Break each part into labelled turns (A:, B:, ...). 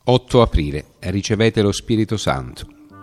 A: 8 aprile. Ricevete lo Spirito Santo.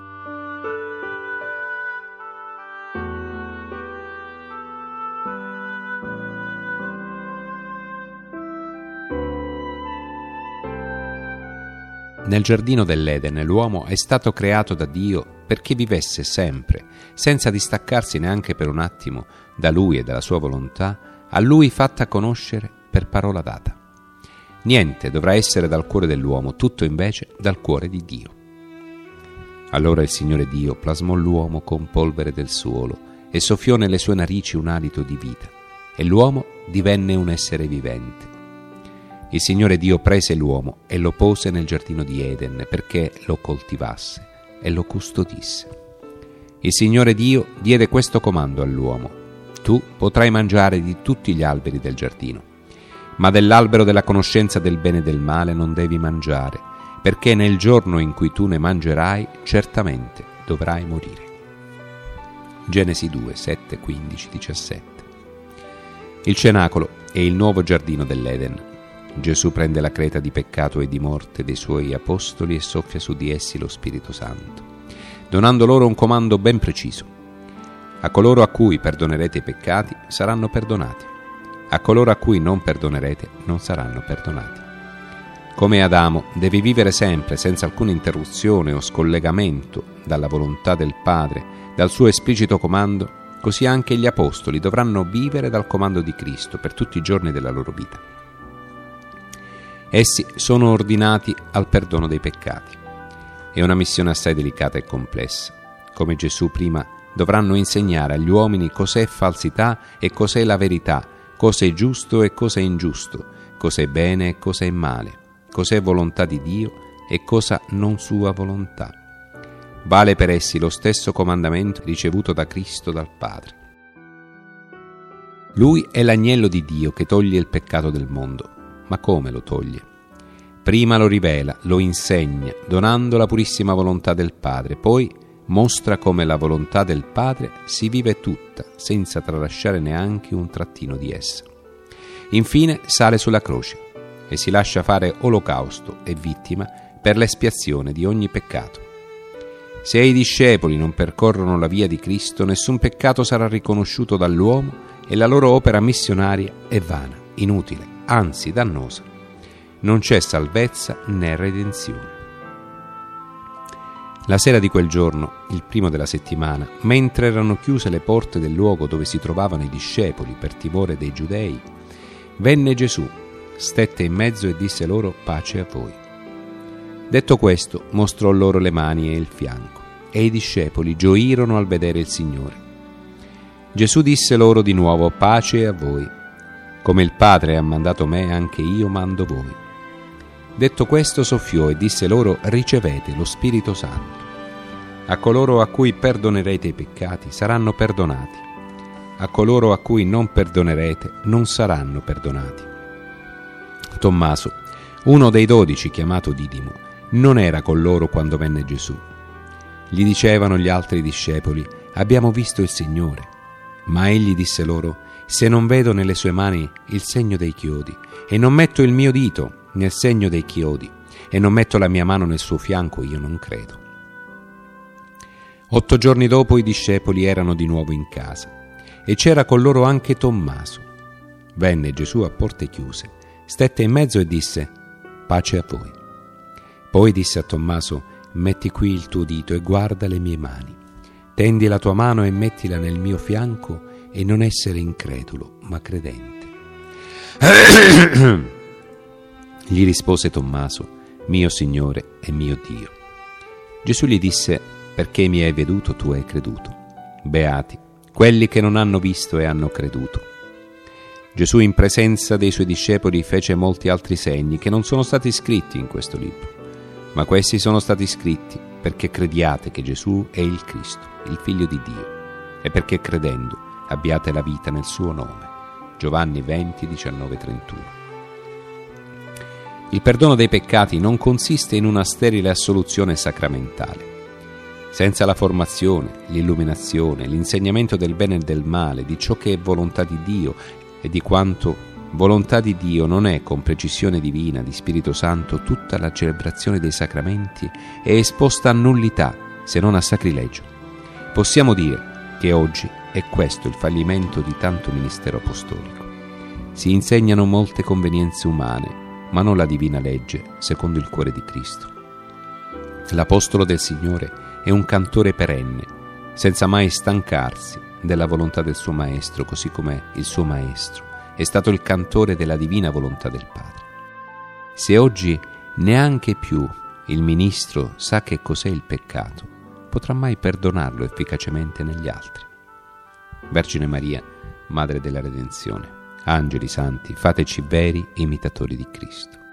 A: Nel giardino dell'Eden l'uomo è stato creato da Dio perché vivesse sempre, senza distaccarsi neanche per un attimo da Lui e dalla sua volontà, a Lui fatta conoscere per parola data. Niente dovrà essere dal cuore dell'uomo, tutto invece dal cuore di Dio. Allora il Signore Dio plasmò l'uomo con polvere del suolo e soffiò nelle sue narici un alito di vita, e l'uomo divenne un essere vivente. Il Signore Dio prese l'uomo e lo pose nel giardino di Eden perché lo coltivasse e lo custodisse. Il Signore Dio diede questo comando all'uomo: tu potrai mangiare di tutti gli alberi del giardino, ma dell'albero della conoscenza del bene e del male non devi mangiare, perché nel giorno in cui tu ne mangerai certamente dovrai morire. Genesi 2, 7, 15, 17. Il cenacolo è il nuovo giardino dell'Eden. Gesù prende la creta di peccato e di morte dei suoi apostoli e soffia su di essi lo Spirito Santo, donando loro un comando ben preciso: a coloro a cui perdonerete i peccati saranno perdonati, a coloro a cui non perdonerete non saranno perdonati. Come Adamo devi vivere sempre senza alcuna interruzione o scollegamento dalla volontà del Padre, dal suo esplicito comando, così anche gli apostoli dovranno vivere dal comando di Cristo per tutti i giorni della loro vita. Essi sono ordinati al perdono dei peccati. È una missione assai delicata e complessa. Come Gesù prima dovranno insegnare agli uomini cos'è falsità e cos'è la verità, cosa è giusto e cosa è ingiusto, cosa è bene e cosa è male, cos'è volontà di Dio e cosa non sua volontà. Vale per essi lo stesso comandamento ricevuto da Cristo dal Padre. Lui è l'agnello di Dio che toglie il peccato del mondo. Ma come lo toglie? Prima lo rivela, lo insegna, donando la purissima volontà del Padre, poi mostra come la volontà del Padre si vive tutta, senza tralasciare neanche un trattino di essa. Infine sale sulla croce e si lascia fare olocausto e vittima per l'espiazione di ogni peccato. Se i discepoli non percorrono la via di Cristo, nessun peccato sarà riconosciuto dall'uomo e la loro opera missionaria è vana, inutile, anzi dannosa. Non c'è salvezza né redenzione. La sera di quel giorno, il primo della settimana, mentre erano chiuse le porte del luogo dove si trovavano i discepoli per timore dei giudei, venne Gesù, stette in mezzo e disse loro: pace a voi. Detto questo, mostrò loro le mani e il fianco, e i discepoli gioirono al vedere il Signore. Gesù disse loro di nuovo: pace a voi. Come il Padre ha mandato me, anche io mando voi. Detto questo, soffiò e disse loro: ricevete lo Spirito Santo. A coloro a cui perdonerete i peccati saranno perdonati, a coloro a cui non perdonerete non saranno perdonati. Tommaso, uno dei 12 chiamato Didimo, non era con loro quando venne Gesù. Gli dicevano gli altri discepoli: abbiamo visto il Signore. Ma egli disse loro: se non vedo nelle sue mani il segno dei chiodi, e non metto il mio dito nel segno dei chiodi, e non metto la mia mano nel suo fianco, io non credo. 8 giorni dopo i discepoli erano di nuovo in casa, e c'era con loro anche Tommaso. Venne Gesù a porte chiuse, stette in mezzo e disse: pace a voi. Poi disse a Tommaso: metti qui il tuo dito e guarda le mie mani. Tendi la tua mano e mettila nel mio fianco, e non essere incredulo, ma credente. Gli rispose Tommaso: mio Signore e mio Dio. Gesù gli disse: perché mi hai veduto tu hai creduto. Beati quelli che non hanno visto e hanno creduto. Gesù in presenza dei suoi discepoli fece molti altri segni che non sono stati scritti in questo libro, ma questi sono stati scritti perché crediate che Gesù è il Cristo, il Figlio di Dio, e perché credendo abbiate la vita nel suo nome. Giovanni 20, 19, 31. Il perdono dei peccati non consiste in una sterile assoluzione sacramentale. Senza la formazione, l'illuminazione, l'insegnamento del bene e del male, di ciò che è volontà di Dio e di quanto Volontà di Dio non è, con precisione divina di Spirito Santo, tutta la celebrazione dei sacramenti è esposta a nullità se non a sacrilegio. Possiamo dire che oggi è questo il fallimento di tanto ministero apostolico. Si insegnano molte convenienze umane, ma non la divina legge secondo il cuore di Cristo. L'Apostolo del Signore è un cantore perenne, senza mai stancarsi della volontà del suo Maestro, così come il suo Maestro è stato il cantore della divina volontà del Padre. Se oggi neanche più il ministro sa che cos'è il peccato, potrà mai perdonarlo efficacemente negli altri? Vergine Maria, Madre della Redenzione, angeli santi, fateci veri imitatori di Cristo.